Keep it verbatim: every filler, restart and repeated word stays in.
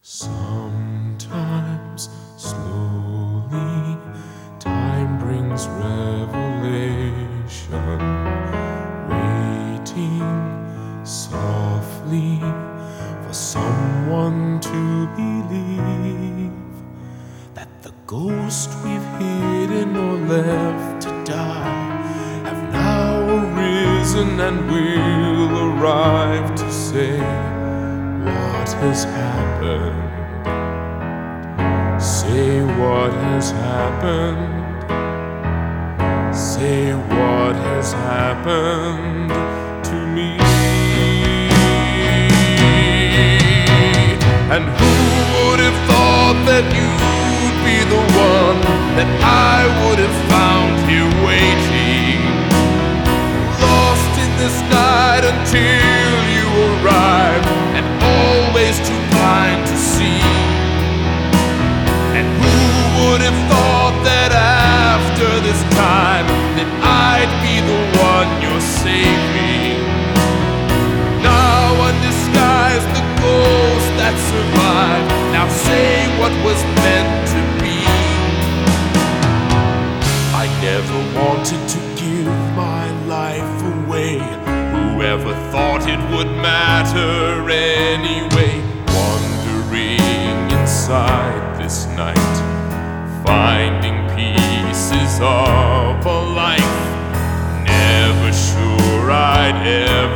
Sometimes, slowly, time brings revelation, waiting softly for someone to believe that the ghost we've hidden or left to die have now arisen and will arrive to say what has happened. Say what has happened. Say what has happened to me. And who would have thought that you'd be the one that I would have found here waiting, lost in this night until you arrived, and always too blind to see. And who would have thought that after this time that I'd be the one you're saving? Now undisguised, the ghost that survived. Now say what was meant to be. I never wanted to give my life away. Whoever thought it would matter anyway? Wandering inside this night, finding pieces of a life, never sure I'd ever